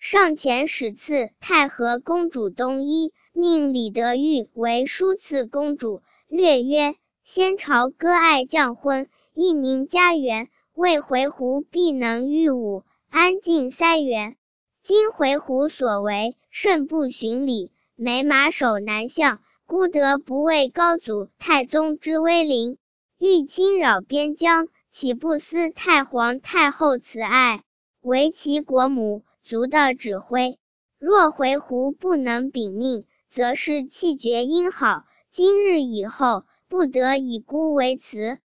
上遣使赐太和公主东伊，命李德裕为枢次公主。略曰：先朝割爱将婚，义宁家园，为回鹘必能御武，安晋塞园。今回鹘所为，甚不循礼，每马首南向，孤得不畏高祖太宗之威灵，欲侵扰边疆，岂不思太皇太后慈爱，为其国母，足的指挥。若回鹘不能秉命，则是气绝英好，今日以后，不得以孤为辞。